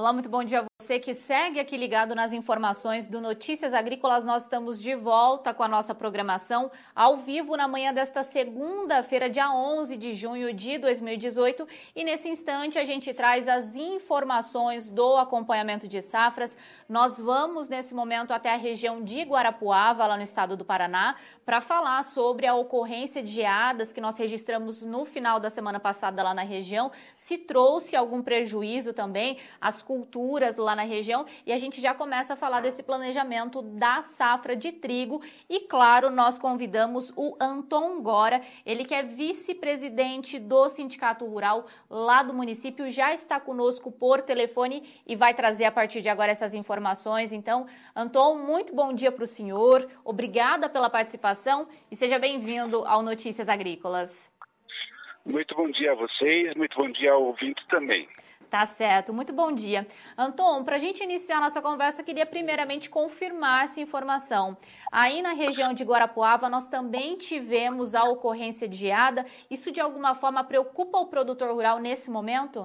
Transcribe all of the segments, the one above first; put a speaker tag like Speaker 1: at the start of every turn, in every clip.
Speaker 1: Olá, muito bom dia a você que segue aqui ligado nas informações do Notícias Agrícolas. Nós estamos de volta com a nossa programação ao vivo na manhã desta segunda-feira, dia 11 de junho de 2018. E nesse instante a gente traz as informações do acompanhamento de safras. Nós vamos nesse momento até a região de Guarapuava, lá no estado do Paraná, para falar sobre a ocorrência de geadas que nós registramos no final da semana passada lá na região. Se trouxe algum prejuízo também às culturas lá na região, e a gente já começa a falar desse planejamento da safra de trigo. E claro, nós convidamos o Anton Gora, ele que é vice-presidente do Sindicato Rural lá do município, já está conosco por telefone e vai trazer a partir de agora essas informações. Então, Anton, muito bom dia para o senhor, obrigada pela participação e seja bem-vindo ao Notícias Agrícolas.
Speaker 2: Muito bom dia a vocês, muito bom dia ao ouvinte também.
Speaker 1: Tá certo, muito bom dia. Anton, para a gente iniciar a nossa conversa, queria primeiramente confirmar essa informação. Aí na região de Guarapuava, nós também tivemos a ocorrência de geada. Isso de alguma forma preocupa o produtor rural nesse momento?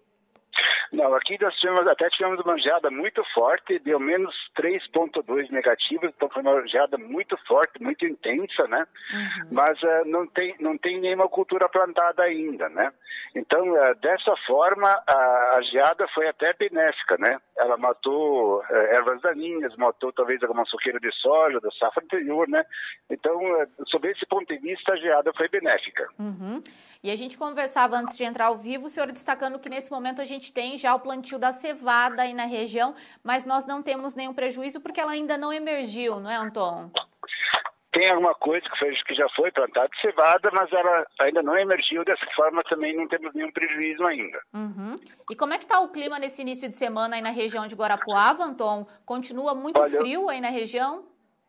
Speaker 2: Não, aqui nós tivemos uma geada muito forte, deu menos 3,2 negativos, então foi uma geada muito forte, muito intensa, né? Uhum. Mas não tem nenhuma cultura plantada ainda, né? Então, dessa forma, a geada foi até benéfica, né? Ela matou ervas daninhas, matou talvez alguma suqueira de soja da safra anterior, né? Então, sob esse ponto de vista, a geada foi benéfica.
Speaker 1: Uhum. E a gente conversava antes de entrar ao vivo, o senhor destacando que nesse momento a gente tem já o plantio da cevada aí na região, mas nós não temos nenhum prejuízo porque ela ainda não emergiu, não é, Anton?
Speaker 2: Tem alguma coisa que já foi plantada de cevada, mas ela ainda não emergiu, dessa forma também não temos nenhum prejuízo ainda.
Speaker 1: Uhum. E como é que está o clima nesse início de semana aí na região de Guarapuava, Anton? Continua muito frio aí na região?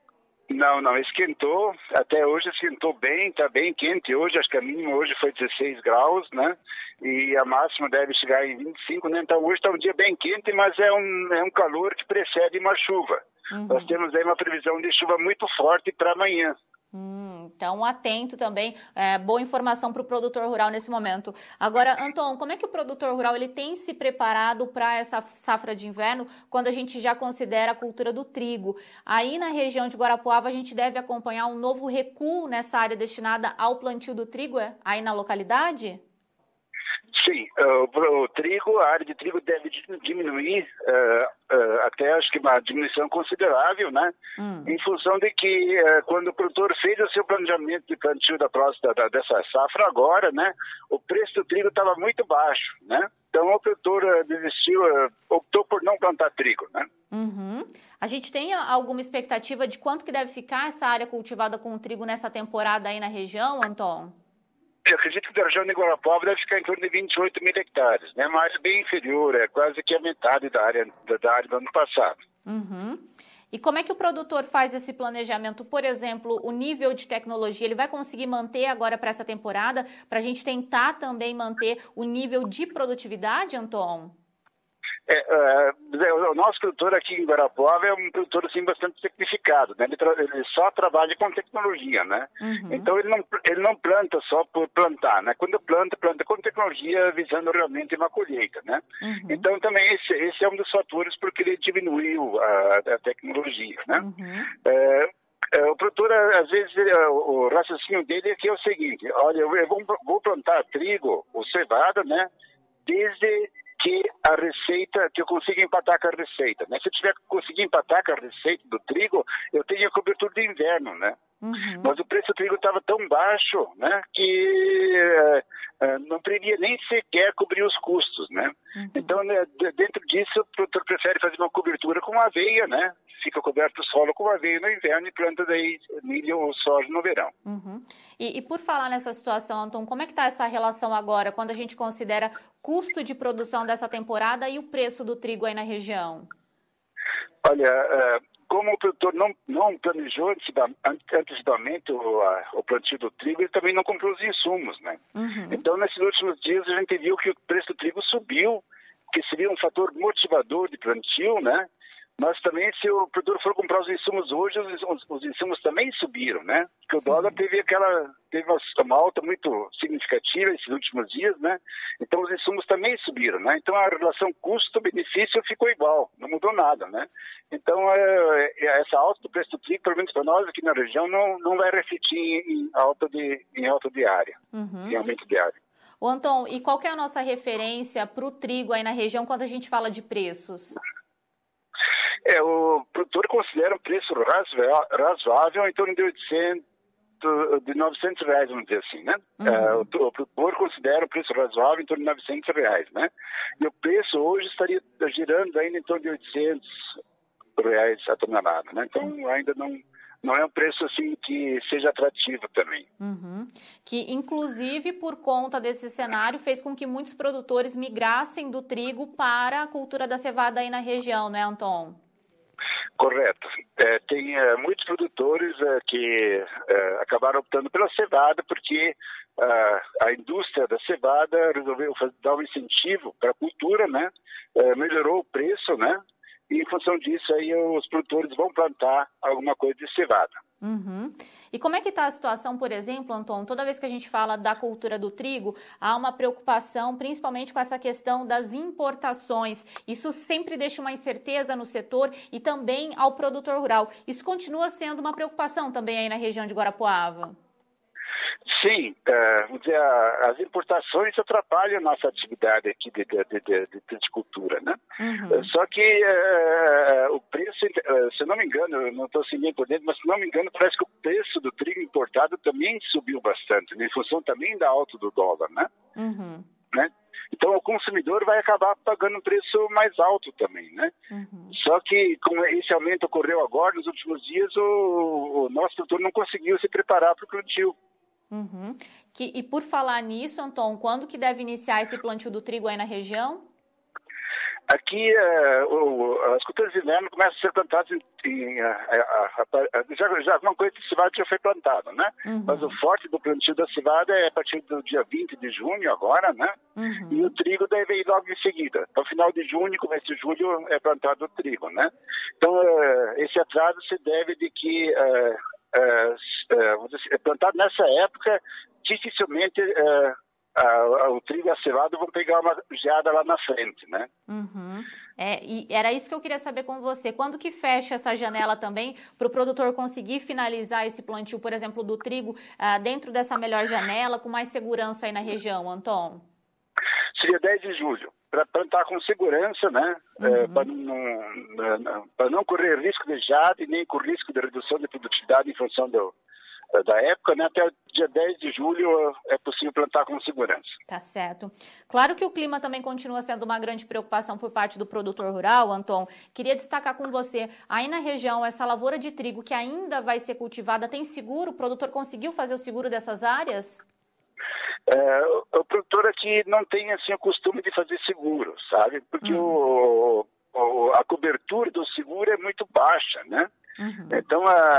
Speaker 2: Não, esquentou, até hoje esquentou bem, está bem quente hoje, acho que a mínima hoje foi 16 graus, né, e a máxima deve chegar em 25, né, então hoje está um dia bem quente, mas é um calor que precede uma chuva. Uhum. Nós temos aí uma previsão de chuva muito forte para amanhã.
Speaker 1: Então, atento também, boa informação para o produtor rural nesse momento. Agora, Anton, como é que o produtor rural ele tem se preparado para essa safra de inverno, quando a gente já considera a cultura do trigo? Aí na região de Guarapuava, a gente deve acompanhar um novo recuo nessa área destinada ao plantio do trigo, aí na localidade?
Speaker 2: Sim, o trigo, a área de trigo deve diminuir até acho que uma diminuição considerável, né? Em função de que quando o produtor fez o seu planejamento de plantio dessa safra agora, né? O preço do trigo estava muito baixo, né? Então o produtor optou por não plantar trigo, né?
Speaker 1: Uhum. A gente tem alguma expectativa de quanto que deve ficar essa área cultivada com trigo nessa temporada aí na região, Anton?
Speaker 2: Eu acredito que a região de Guarapuava deve ficar em torno de 28 mil hectares, né? Uma área bem inferior, quase que a metade da área do ano passado.
Speaker 1: Uhum. E como é que o produtor faz esse planejamento? Por exemplo, o nível de tecnologia, ele vai conseguir manter agora para essa temporada, para a gente tentar também manter o nível de produtividade, Anton?
Speaker 2: O nosso produtor aqui em Guarapuava é um produtor assim, bastante tecnificado, né? Ele só trabalha com tecnologia, né? Uhum. Então ele não planta só por plantar, né? Quando planta com tecnologia visando realmente uma colheita, né? Uhum. Então também esse é um dos fatores porque ele diminuiu a tecnologia, né? Uhum. O produtor, às vezes, o raciocínio dele é que é o seguinte: olha, eu vou plantar trigo ou cevada, né? Desde que a receita, que eu consiga empatar com a receita, né? Se eu conseguir empatar com a receita do trigo, eu tenho a cobertura de inverno, né? Uhum. Mas o preço do trigo estava tão baixo, né, que não previa nem sequer cobrir os custos, né? Uhum. Então, né, dentro disso, o produtor prefere fazer uma cobertura com aveia, né? Fica coberto o solo com aveia no inverno e planta daí milho ou soja no verão.
Speaker 1: Uhum. E por falar nessa situação, Anton, como é que está essa relação agora, quando a gente considera custo de produção dessa temporada e o preço do trigo aí na região?
Speaker 2: Olha, como o produtor não planejou antecipadamente o plantio do trigo, ele também não comprou os insumos, né? Uhum. Então, nesses últimos dias, a gente viu que o preço do trigo subiu, que seria um fator motivador de plantio, né? Mas também, se o produtor for comprar os insumos hoje, os insumos também subiram, né? Porque o dólar teve uma alta muito significativa esses últimos dias, né? Então, os insumos também subiram, né? Então, a relação custo-benefício ficou igual, não mudou nada, né? Então, essa alta do preço do trigo, pelo menos para nós aqui na região, não vai refletir em alta de área, em aumento de área.
Speaker 1: Ô, Anton, e qual que é a nossa referência para o trigo aí na região quando a gente fala de preços?
Speaker 2: O produtor considera um preço razoável em torno de R$900, vamos dizer assim, né? O produtor considera um preço razoável em torno de R$900, né? E o preço hoje estaria girando ainda em torno de R$800 a tonelada, né? Então ainda não é um preço assim que seja atrativo também.
Speaker 1: Que, inclusive, por conta desse cenário, fez com que muitos produtores migrassem do trigo para a cultura da cevada aí na região, né, Anton?
Speaker 2: Correto. Tem muitos produtores que acabaram optando pela cevada porque a indústria da cevada resolveu dar um incentivo para a cultura, né? Melhorou o preço, né? E em função disso aí os produtores vão plantar alguma coisa de cevada.
Speaker 1: E como é que está a situação, por exemplo, Anton? Toda vez que a gente fala da cultura do trigo, há uma preocupação, principalmente com essa questão das importações. Isso sempre deixa uma incerteza no setor e também ao produtor rural. Isso continua sendo uma preocupação também aí na região de Guarapuava?
Speaker 2: Sim, vamos dizer, as importações atrapalham a nossa atividade aqui de cultura, né? Só que o preço, se eu não me engano, eu não estou assim bem por dentro, mas se não me engano, parece que o preço do trigo importado também subiu bastante, né? Em função também da alta do dólar, né? Né? Então o consumidor vai acabar pagando um preço mais alto também, né? Só que como esse aumento ocorreu agora, nos últimos dias, o nosso produtor não conseguiu se preparar para o plantio.
Speaker 1: E por falar nisso, Anton, quando que deve iniciar esse plantio do trigo aí na região?
Speaker 2: Aqui, as culturas de inverno começam a ser plantadas já uma coisa de cevada já foi plantada, né? Mas o forte do plantio da cevada é a partir do dia 20 de junho agora, né? E o trigo deve ir logo em seguida. No final de junho, começo de julho, é plantado o trigo, né? Então, esse atraso se deve de que plantado nessa época, dificilmente o trigo e a cevada vão pegar uma geada lá na frente, né?
Speaker 1: E era isso que eu queria saber com você. Quando que fecha essa janela também para o produtor conseguir finalizar esse plantio, por exemplo, do trigo, dentro dessa melhor janela, com mais segurança aí na região, Anton?
Speaker 2: Seria 10 de julho, para plantar com segurança, né? Para não correr risco de geada e nem com risco de redução de produtividade em função da época, né? Até o dia 10 de julho é possível plantar com segurança.
Speaker 1: Tá certo. Claro que o clima também continua sendo uma grande preocupação por parte do produtor rural, Anton. Queria destacar com você, aí na região, essa lavoura de trigo que ainda vai ser cultivada, tem seguro? O produtor conseguiu fazer o seguro dessas áreas?
Speaker 2: O produtor aqui não tem assim, o costume de fazer seguro, sabe? Porque a cobertura do seguro é muito baixa, né? Então,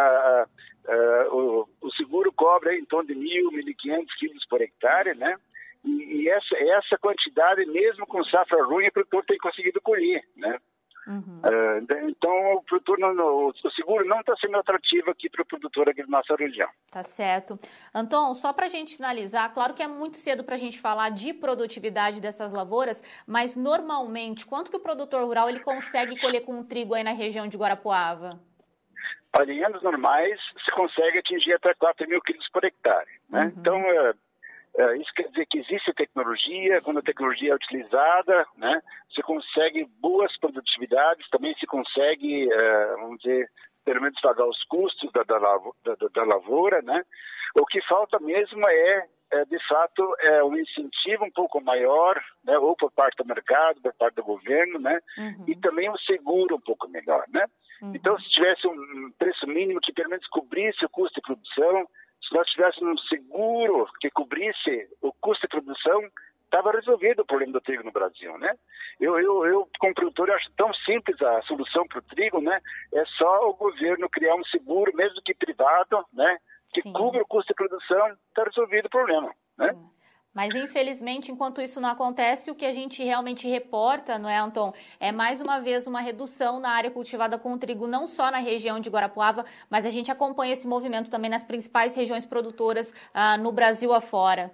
Speaker 2: o seguro cobre em torno de 1.500 quilos por hectare, né? E essa quantidade, mesmo com safra ruim, o produtor tem conseguido colher, né? Então, o seguro não está sendo atrativo aqui para o produtor aqui da nossa região.
Speaker 1: Tá certo. Anton, só para a gente finalizar, claro que é muito cedo para a gente falar de produtividade dessas lavouras, mas normalmente, quanto que o produtor rural ele consegue colher com o trigo aí na região de Guarapuava?
Speaker 2: Olha, em anos normais, se consegue atingir até 4.000 quilos por hectare, né? Então, isso quer dizer que existe tecnologia, quando a tecnologia é utilizada, né, se consegue boas produtividades, também se consegue, vamos dizer, pelo menos pagar os custos da lavoura, né? O que falta mesmo de fato, um incentivo um pouco maior, né, ou por parte do mercado, por parte do governo, né, e também um seguro um pouco melhor, né? Então, se tivesse um preço mínimo que pelo menos cobrisse o custo de produção, se nós tivéssemos um seguro que cobrisse o custo de produção, estava resolvido o problema do trigo no Brasil, né? Eu como produtor, acho tão simples a solução para o trigo, né? É só o governo criar um seguro, mesmo que privado, né? Que cubra o custo de produção, está resolvido o problema, né?
Speaker 1: Mas, infelizmente, enquanto isso não acontece, o que a gente realmente reporta, não é, Anton? É, mais uma vez, uma redução na área cultivada com trigo, não só na região de Guarapuava, mas a gente acompanha esse movimento também nas principais regiões produtoras no Brasil afora.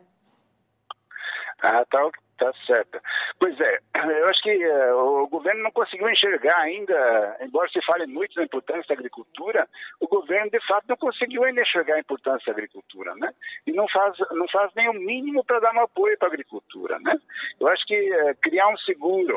Speaker 2: Tá certo. Pois é, eu acho que o governo não conseguiu enxergar ainda, embora se fale muito da importância da agricultura, o governo de fato não conseguiu ainda enxergar a importância da agricultura, né? E não faz nem o mínimo para dar um apoio para a agricultura, né? Eu acho que criar um seguro,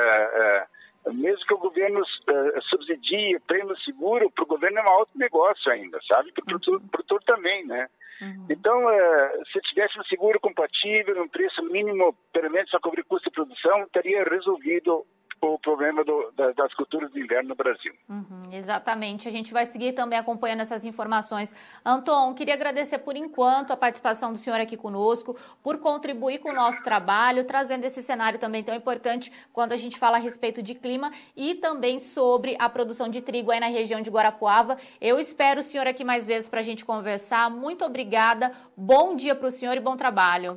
Speaker 2: mesmo que o governo subsidie o prêmio seguro, para o governo é um alto negócio ainda, sabe? Para o produtor também, né? Então, se tivesse um seguro compatível, um preço mínimo, pelo menos para cobrir custo de produção, teria resolvido o problema das culturas de inverno no Brasil.
Speaker 1: Exatamente. A gente vai seguir também acompanhando essas informações. Anton, queria agradecer por enquanto a participação do senhor aqui conosco, por contribuir com o nosso trabalho, trazendo esse cenário também tão importante quando a gente fala a respeito de clima e também sobre a produção de trigo aí na região de Guarapuava. Eu espero o senhor aqui mais vezes para a gente conversar. Muito obrigada, bom dia para o senhor e bom trabalho.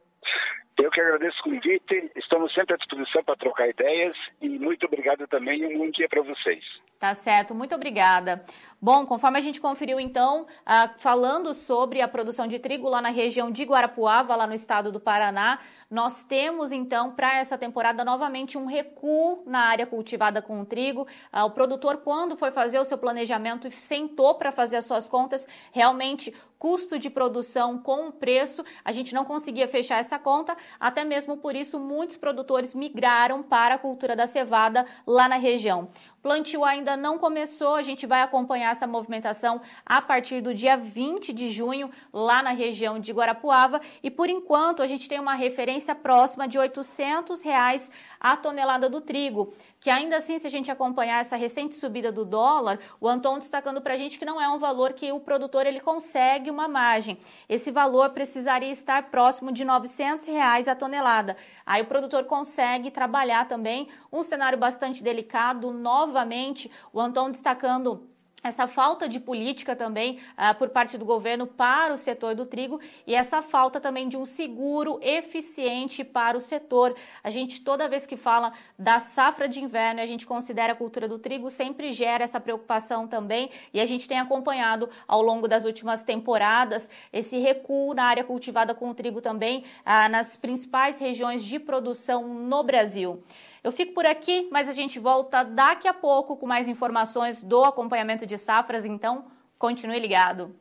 Speaker 2: Eu que agradeço o convite, estamos sempre à disposição para trocar ideias e muito obrigado também e um bom dia para vocês.
Speaker 1: Tá certo, muito obrigada. Bom, conforme a gente conferiu então, falando sobre a produção de trigo lá na região de Guarapuava, lá no estado do Paraná, nós temos então para essa temporada novamente um recuo na área cultivada com o trigo. O produtor, quando foi fazer o seu planejamento e sentou para fazer as suas contas, realmente custo de produção com o preço, a gente não conseguia fechar essa conta, até mesmo por isso muitos produtores migraram para a cultura da cevada lá na região. O plantio ainda não começou, a gente vai acompanhar essa movimentação a partir do dia 20 de junho, lá na região de Guarapuava, e por enquanto a gente tem uma referência próxima de R$ 800 a tonelada do trigo, que ainda assim, se a gente acompanhar essa recente subida do dólar, o Anton destacando para a gente que não é um valor que o produtor ele consegue uma margem. Esse valor precisaria estar próximo de R$ 900 a tonelada. Aí o produtor consegue trabalhar também um cenário bastante delicado. Novamente, o Anton destacando essa falta de política também por parte do governo para o setor do trigo e essa falta também de um seguro eficiente para o setor. A gente, toda vez que fala da safra de inverno, a gente considera a cultura do trigo, sempre gera essa preocupação também e a gente tem acompanhado ao longo das últimas temporadas esse recuo na área cultivada com o trigo também nas principais regiões de produção no Brasil. Eu fico por aqui, mas a gente volta daqui a pouco com mais informações do acompanhamento de safras, então continue ligado.